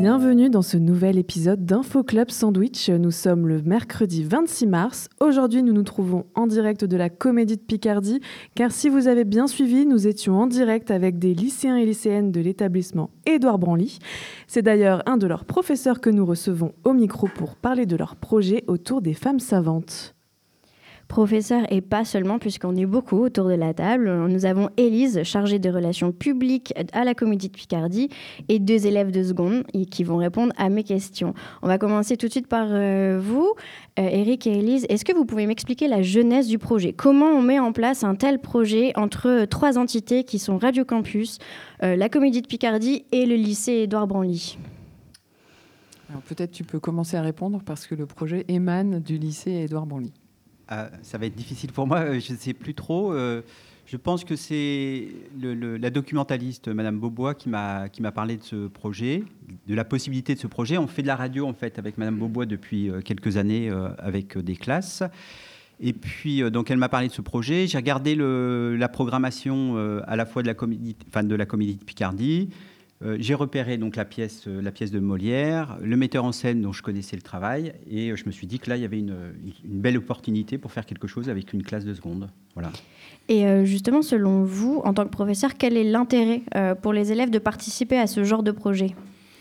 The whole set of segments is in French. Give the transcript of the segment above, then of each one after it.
Bienvenue dans ce nouvel épisode d'Info Club Sandwich. Nous sommes le mercredi 26 mars. Aujourd'hui, nous nous trouvons en direct de la Comédie de Picardie, car si vous avez bien suivi, nous étions en direct avec des lycéens et lycéennes de l'établissement Édouard Branly. C'est d'ailleurs un de leurs professeurs que nous recevons au micro pour parler de leur projet autour des femmes savantes. Professeur et pas seulement, puisqu'on est beaucoup autour de la table. Nous avons Élise, chargée des relations publiques à la Comédie de Picardie, et 2 élèves de seconde qui vont répondre à mes questions. On va commencer tout de suite par vous, Eric et Élise. Est-ce que vous pouvez m'expliquer la genèse du projet ? Comment on met en place un tel projet entre 3 entités qui sont Radio Campus, la Comédie de Picardie et le lycée Édouard Branly ? Alors peut-être tu peux commencer à répondre parce que le projet émane du lycée Édouard Branly. Ça va être difficile pour moi, je ne sais plus trop. Je pense que c'est la documentaliste, Madame Beaubois, qui m'a parlé de ce projet, de la possibilité de ce projet. On fait de la radio, en fait, avec Madame Beaubois depuis quelques années, avec des classes. Et puis, donc, elle m'a parlé de ce projet. J'ai regardé la programmation à la fois de la Comédie de Picardie. J'ai repéré donc la pièce de Molière, le metteur en scène dont je connaissais le travail, et je me suis dit que là, il y avait une belle opportunité pour faire quelque chose avec une classe de seconde. Voilà. Et justement, selon vous, en tant que professeur, quel est l'intérêt pour les élèves de participer à ce genre de projet ?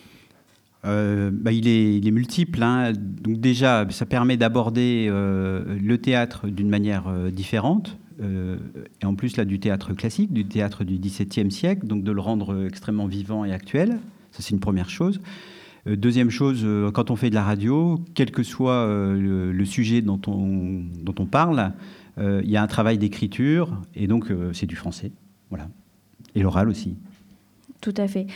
Il est multiple, hein. Donc déjà, ça permet d'aborder le théâtre d'une manière différente. Et en plus là du théâtre classique, du théâtre du XVIIe siècle, donc de le rendre extrêmement vivant et actuel. Ça, c'est une première chose. Deuxième chose, quand on fait de la radio, quel que soit le sujet dont on parle, il y a un travail d'écriture, et donc c'est du français. Voilà. Et l'oral aussi. Tout à fait.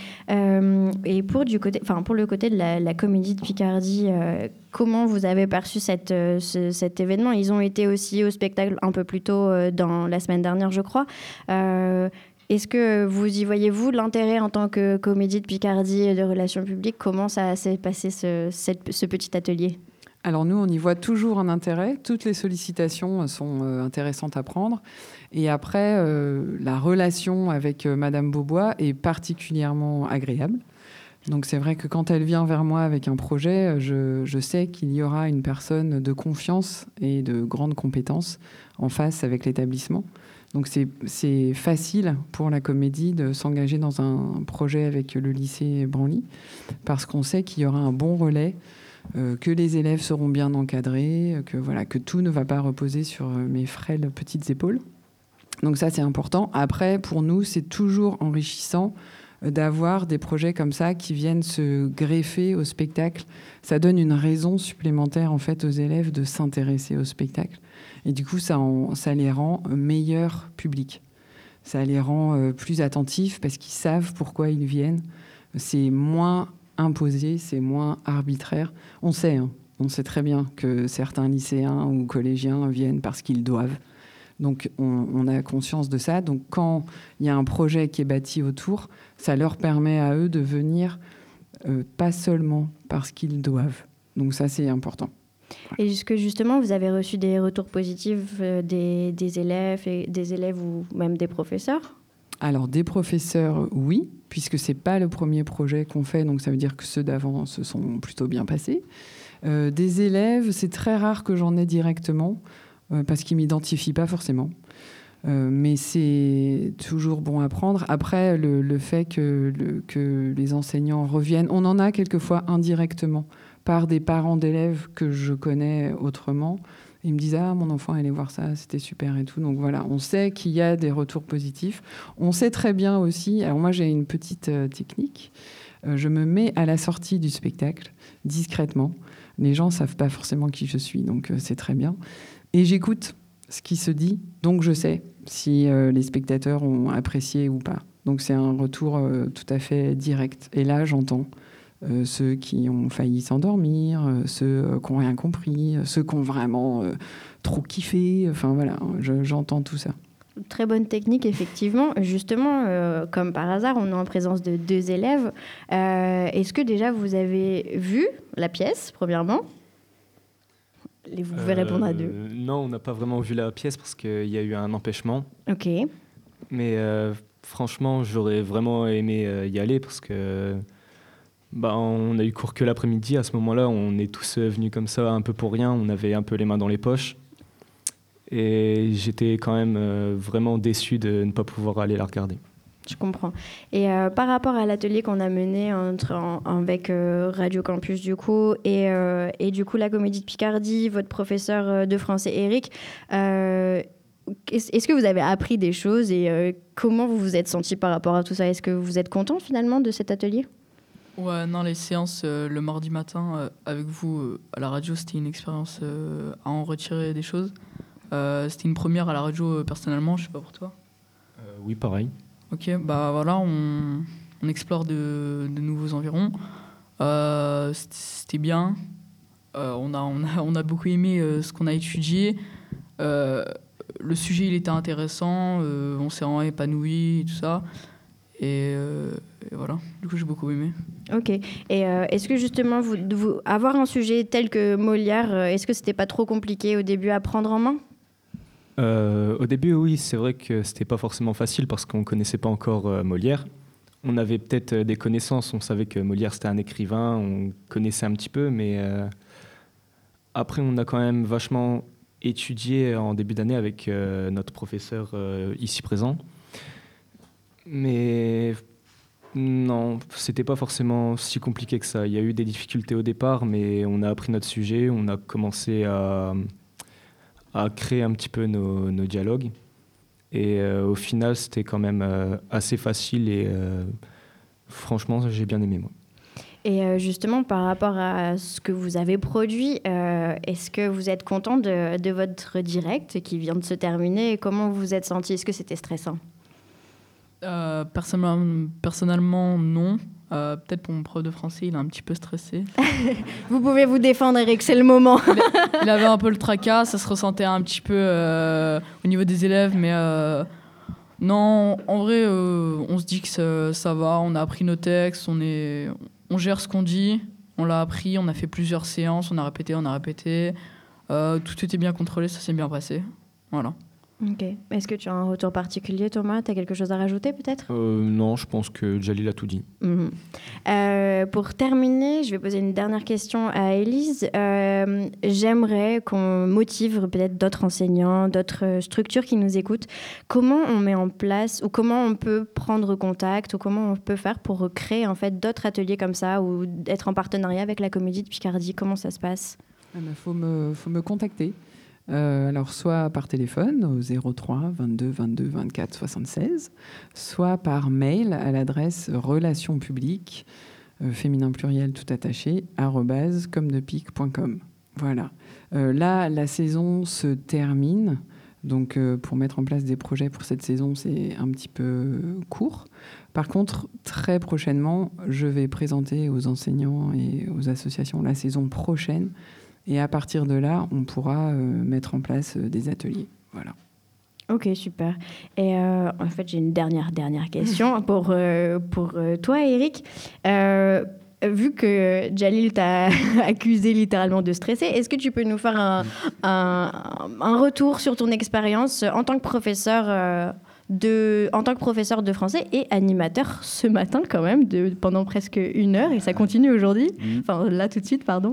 Et pour le côté de la Comédie de Picardie, comment vous avez perçu cet événement ? Ils ont été aussi au spectacle un peu plus tôt dans la semaine dernière, je crois. Est-ce que vous y voyez-vous l'intérêt en tant que Comédie de Picardie et de relations publiques ? Comment ça s'est passé ce petit atelier ? Alors nous, on y voit toujours un intérêt. Toutes les sollicitations sont intéressantes à prendre. Et après, la relation avec Madame Beaubois est particulièrement agréable. Donc c'est vrai que quand elle vient vers moi avec un projet, je sais qu'il y aura une personne de confiance et de grandes compétences en face avec l'établissement. Donc c'est facile pour la comédie de s'engager dans un projet avec le lycée Branly, parce qu'on sait qu'il y aura un bon relais, que les élèves seront bien encadrés, que tout ne va pas reposer sur mes frêles petites épaules. Donc ça, c'est important. Après, pour nous, c'est toujours enrichissant d'avoir des projets comme ça qui viennent se greffer au spectacle. Ça donne une raison supplémentaire, en fait, aux élèves de s'intéresser au spectacle. Et du coup, ça les rend meilleurs publics. Ça les rend plus attentifs parce qu'ils savent pourquoi ils viennent. C'est moins imposé, c'est moins arbitraire. On sait très bien que certains lycéens ou collégiens viennent parce qu'ils doivent. Donc, on a conscience de ça. Donc, quand il y a un projet qui est bâti autour, ça leur permet à eux de venir pas seulement parce qu'ils doivent. Donc, ça, c'est important. Et justement, vous avez reçu des retours positifs des élèves ou même des professeurs ? Alors, des professeurs, oui, puisque c'est pas le premier projet qu'on fait, donc ça veut dire que ceux d'avant se sont plutôt bien passés. Des élèves, c'est très rare que j'en ai directement, parce qu'ils ne m'identifient pas forcément. Mais c'est toujours bon à prendre. Après, le fait que les enseignants reviennent, on en a quelquefois indirectement par des parents d'élèves que je connais autrement. Ils me disent « Ah, mon enfant allait voir ça, c'était super et tout ». Donc voilà, on sait qu'il y a des retours positifs. On sait très bien aussi... Alors moi, j'ai une petite technique. Je me mets à la sortie du spectacle, discrètement. Les gens ne savent pas forcément qui je suis, donc c'est très bien. Et j'écoute ce qui se dit, donc je sais si les spectateurs ont apprécié ou pas. Donc c'est un retour tout à fait direct. Et là, j'entends ceux qui ont failli s'endormir, ceux qui n'ont rien compris, ceux qui ont vraiment trop kiffé. Enfin voilà, j'entends tout ça. Très bonne technique, effectivement. Justement, comme par hasard, on est en présence de 2 élèves. Est-ce que déjà vous avez vu la pièce, premièrement ? Vous pouvez répondre à 2. Non, on n'a pas vraiment vu la pièce parce qu'il y a eu un empêchement. Ok. Mais franchement, j'aurais vraiment aimé y aller parce que On a eu cours que l'après-midi. À ce moment-là, on est tous venus comme ça, un peu pour rien. On avait un peu les mains dans les poches. Et j'étais quand même vraiment déçu de ne pas pouvoir aller la regarder. Je comprends. Et par rapport à l'atelier qu'on a mené avec Radio Campus du coup et du coup la Comédie de Picardie, votre professeur de français Eric, est-ce que vous avez appris des choses et comment vous vous êtes senti par rapport à tout ça? Est-ce que vous êtes content finalement de cet atelier? Ouais, non, les séances le mardi matin avec vous à la radio, c'était une expérience à en retirer des choses. C'était une première à la radio personnellement, je sais pas pour toi. Oui, pareil. Ok, voilà, on explore de nouveaux environs. C'était bien. On a beaucoup aimé ce qu'on a étudié. Le sujet, il était intéressant. On s'est vraiment épanoui et tout ça. Et voilà, du coup, j'ai beaucoup aimé. Ok. Et est-ce que justement, avoir un sujet tel que Molière, est-ce que c'était pas trop compliqué au début à prendre en main? Au début, oui, c'est vrai que c'était pas forcément facile parce qu'on connaissait pas encore Molière. On avait peut-être des connaissances, on savait que Molière c'était un écrivain, on connaissait un petit peu, mais après on a quand même vachement étudié en début d'année avec notre professeur ici présent. Mais non, c'était pas forcément si compliqué que ça. Il y a eu des difficultés au départ, mais on a appris notre sujet, on a commencé à créer un petit peu nos dialogues. Et au final, c'était quand même assez facile et franchement, j'ai bien aimé, moi. Et justement, par rapport à ce que vous avez produit, est-ce que vous êtes content de votre direct qui vient de se terminer? Et comment vous vous êtes senti? Est-ce que c'était stressant? Personnellement, non. Peut-être pour mon prof de français, il est un petit peu stressé. Vous pouvez vous défendre, Eric, c'est le moment. Il avait un peu le tracas, ça se ressentait un petit peu au niveau des élèves, mais non, en vrai, on se dit que ça va, on a appris nos textes, on gère ce qu'on dit, on l'a appris, on a fait plusieurs séances, on a répété, tout était bien contrôlé, ça s'est bien passé, voilà. Ok. Est-ce que tu as un retour particulier, Thomas? Tu as quelque chose à rajouter, peut-être? Non, je pense que Jalil a tout dit. Pour terminer, je vais poser une dernière question à Élise. J'aimerais qu'on motive peut-être d'autres enseignants, d'autres structures qui nous écoutent. Comment on met en place, ou comment on peut prendre contact, ou comment on peut faire pour créer en fait, d'autres ateliers comme ça, ou être en partenariat avec la Comédie de Picardie? Comment ça se passe? Faut me contacter. Alors soit par téléphone au 03 22 22 24 76, soit par mail à l'adresse relations publiques féminin pluriel tout attaché @comdepic.com. Voilà. Là, la saison se termine, donc pour mettre en place des projets pour cette saison, c'est un petit peu court. Par contre, très prochainement, je vais présenter aux enseignants et aux associations la saison prochaine. Et à partir de là, on pourra mettre en place des ateliers. Voilà. Ok, super. Et en fait, j'ai une dernière question pour toi, Eric. Vu que Jalil t'a accusé littéralement de stresser, est-ce que tu peux nous faire un retour sur ton expérience en tant que professeur de français et animateur ce matin quand même, pendant presque 1 heure, et ça continue aujourd'hui. Enfin, là tout de suite, pardon.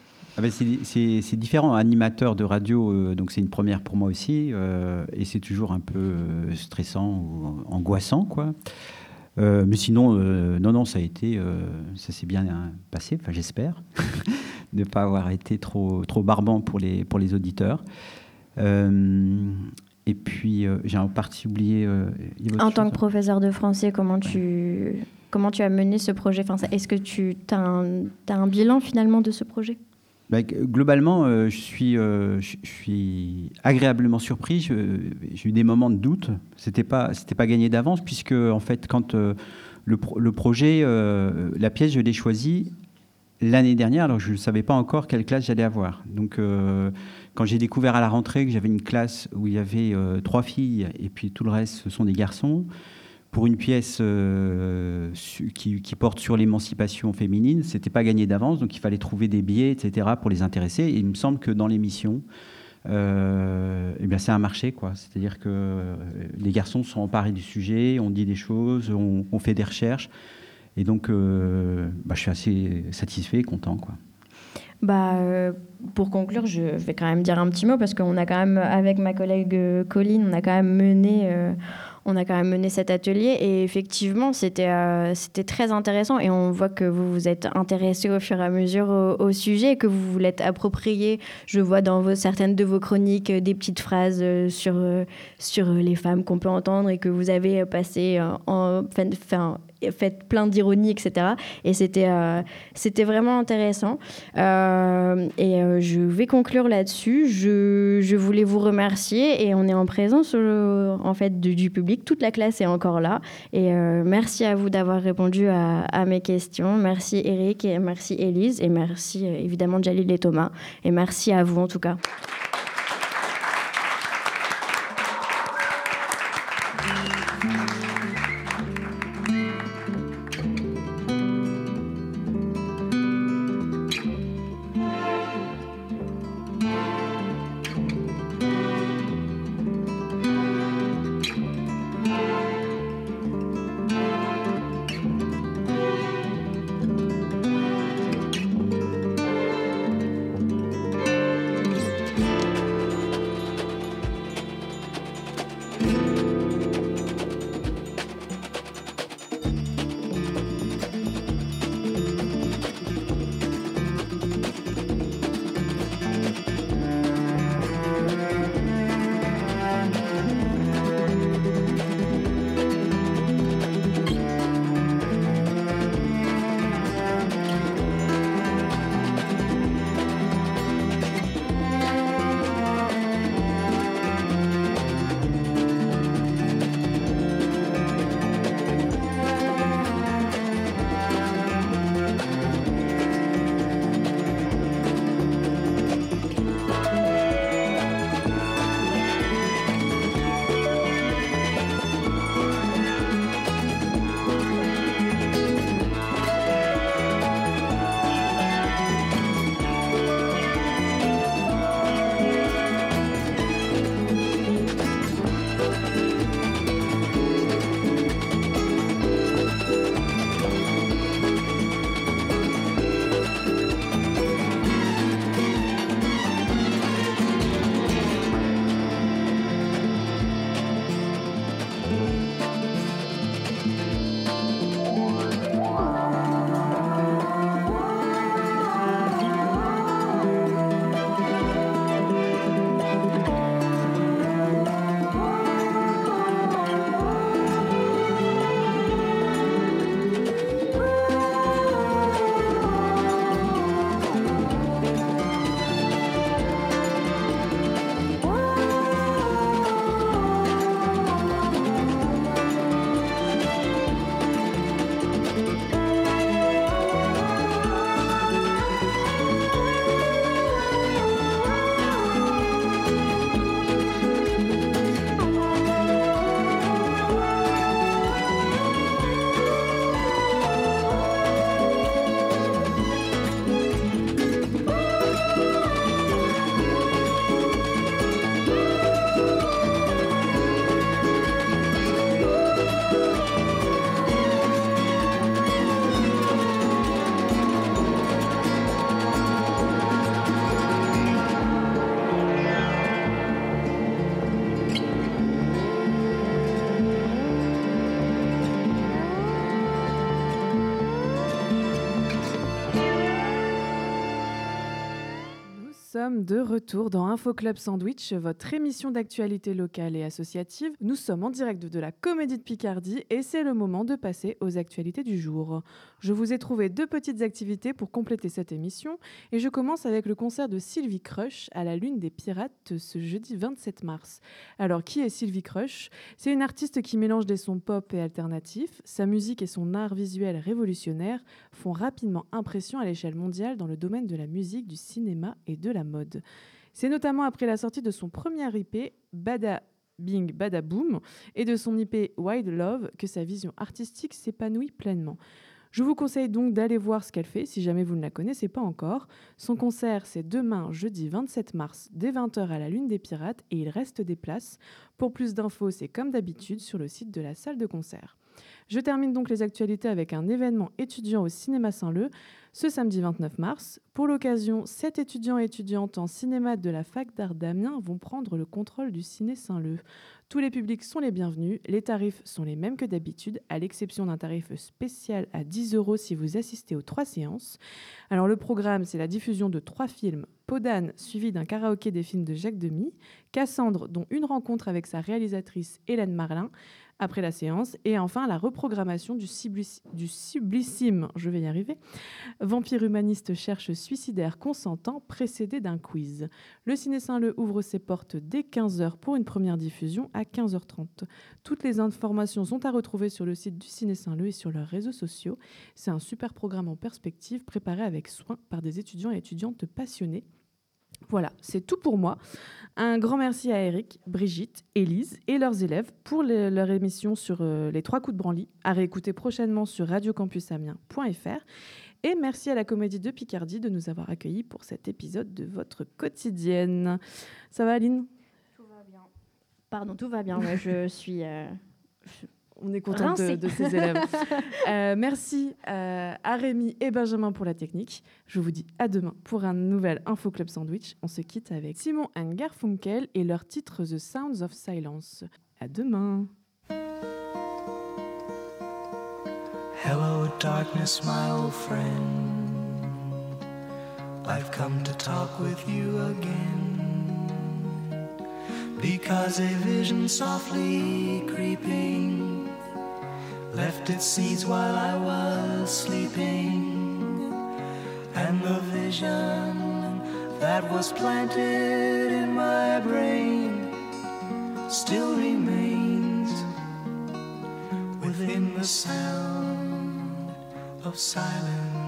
C'est différent, animateur de radio, donc c'est une première pour moi aussi, et c'est toujours un peu stressant ou angoissant, quoi. Mais sinon, non, ça s'est bien passé, enfin j'espère, ne pas avoir été trop barbant pour les auditeurs. Et puis, j'ai en partie oublié... en tant que professeur de français, comment tu as mené ce projet? Enfin, est-ce que tu as un bilan finalement de ce projet? Globalement, je suis agréablement surpris. J'ai eu des moments de doute. C'était pas gagné d'avance, puisque en fait, quand le projet, la pièce, je l'ai choisie l'année dernière, alors je ne savais pas encore quelle classe j'allais avoir. Donc, quand j'ai découvert à la rentrée que j'avais une classe où il y avait 3 filles et puis tout le reste, ce sont des garçons, pour une pièce qui porte sur l'émancipation féminine, c'était pas gagné d'avance, donc il fallait trouver des biais, etc., pour les intéresser. Et il me semble que dans l'émission, c'est un marché, quoi. C'est-à-dire que les garçons sont emparés du sujet, on dit des choses, on fait des recherches. Et donc, je suis assez satisfait et content, quoi. Pour conclure, je vais quand même dire un petit mot parce qu'on a quand même, avec ma collègue Colline, on a quand même mené cet atelier et effectivement, c'était très intéressant et on voit que vous vous êtes intéressé au fur et à mesure au sujet et que vous vous l'êtes approprié. Je vois dans certaines de vos chroniques des petites phrases sur les femmes qu'on peut entendre et que vous avez passé fait plein d'ironie, etc. Et c'était vraiment intéressant. Je vais conclure là-dessus. Je voulais vous remercier et on est en présence en fait du public. Toute la classe est encore là. Et merci à vous d'avoir répondu à mes questions. Merci Eric et merci Élise et merci évidemment Jalil et Thomas. Et merci à vous en tout cas. sommes de retour dans Info Club Sandwich, votre émission d'actualité locale et associative. Nous sommes en direct de la Comédie de Picardie et c'est le moment de passer aux actualités du jour. Je vous ai trouvé 2 petites activités pour compléter cette émission et je commence avec le concert de Sylvie Crush à la Lune des Pirates ce jeudi 27 mars. Alors, qui est Sylvie Crush ? C'est une artiste qui mélange des sons pop et alternatifs. Sa musique et son art visuel révolutionnaire font rapidement impression à l'échelle mondiale dans le domaine de la musique, du cinéma et de la mode. C'est notamment après la sortie de son premier EP, Bada Bing Bada Boom, et de son EP Wild Love que sa vision artistique s'épanouit pleinement. Je vous conseille donc d'aller voir ce qu'elle fait si jamais vous ne la connaissez pas encore. Son concert, c'est demain, jeudi 27 mars, dès 20h à la Lune des Pirates et il reste des places. Pour plus d'infos, c'est comme d'habitude sur le site de la salle de concert. Je termine donc les actualités avec un événement étudiant au cinéma Saint-Leu ce samedi 29 mars. Pour l'occasion, 7 étudiants et étudiantes en cinéma de la Fac d'Art d'Amiens vont prendre le contrôle du ciné Saint-Leu. Tous les publics sont les bienvenus, les tarifs sont les mêmes que d'habitude, à l'exception d'un tarif spécial à 10 € si vous assistez aux 3 séances. Alors le programme, c'est la diffusion de 3 films, Podane, suivi d'un karaoké des films de Jacques Demy, Cassandre, dont une rencontre avec sa réalisatrice Hélène Marlin, après la séance, et enfin la reprogrammation du sublissime, je vais y arriver, Vampire humaniste cherche suicidaire consentant, précédé d'un quiz. Le Ciné Saint-Leu ouvre ses portes dès 15h pour une première diffusion à 15h30. Toutes les informations sont à retrouver sur le site du Ciné Saint-Leu et sur leurs réseaux sociaux. C'est un super programme en perspective préparé avec soin par des étudiants et étudiantes passionnés. Voilà, c'est tout pour moi. Un grand merci à Eric, Brigitte, Élise et leurs élèves pour leur émission sur les 3 coups de branly, à réécouter prochainement sur radiocampusamiens.fr. Et merci à la Comédie de Picardie de nous avoir accueillis pour cet épisode de votre quotidienne. Ça va, Aline ? Tout va bien. Pardon, tout va bien. Ouais, je suis... On est content de ces élèves. Merci à Rémi et Benjamin pour la technique. Je vous dis à demain pour un nouvel Info Club Sandwich. On se quitte avec Simon & Garfunkel et leur titre The Sounds of Silence. À demain. Hello, darkness, my old friend. I've come to talk with you again, because a vision softly creeping left its seeds while I was sleeping, and the vision that was planted in my brain still remains within the sound of silence.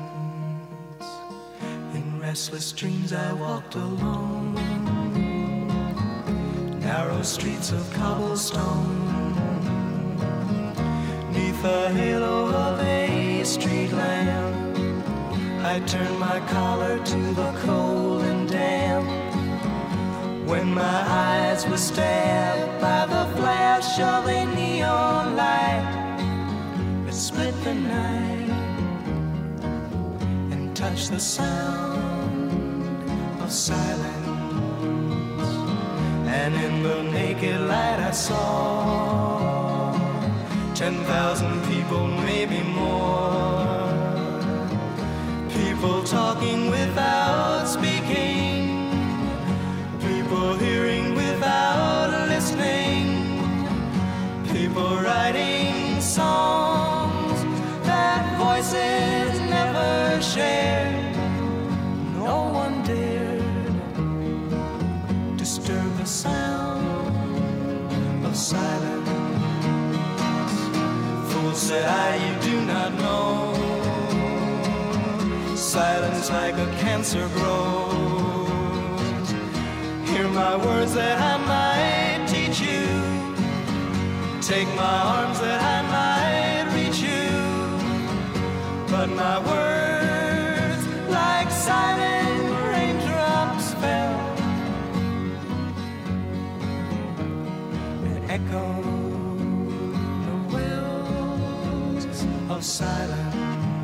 In restless dreams I walked alone, narrow streets of cobblestone, neath the halo of a street lamp. I turned my collar to the cold and damp, when my eyes were stabbed by the flash of a neon light that split the night and touched the sound of silence. And in the naked light I saw 10,000 people, maybe more, people talking without speaking, people hearing without listening, people writing songs that voices never shared. No one dared disturb the sound of silence. Fools said you do not know, silence like a cancer grows. Hear my words that I might teach you, take my arms that I might reach you, but my words like silent raindrops fell and echoed the wells of silence.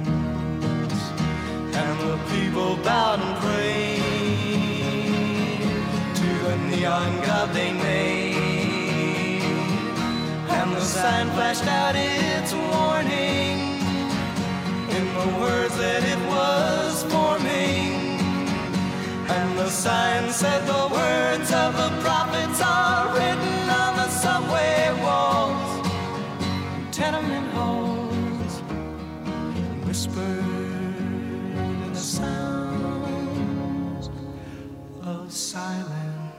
And the people bowed and prayed to the neon god they made, and the sign flashed out its warning in the words that it was forming. And the sign said the words of the prophets are written on the subway walls, tenement halls, whispered in the sounds of silence.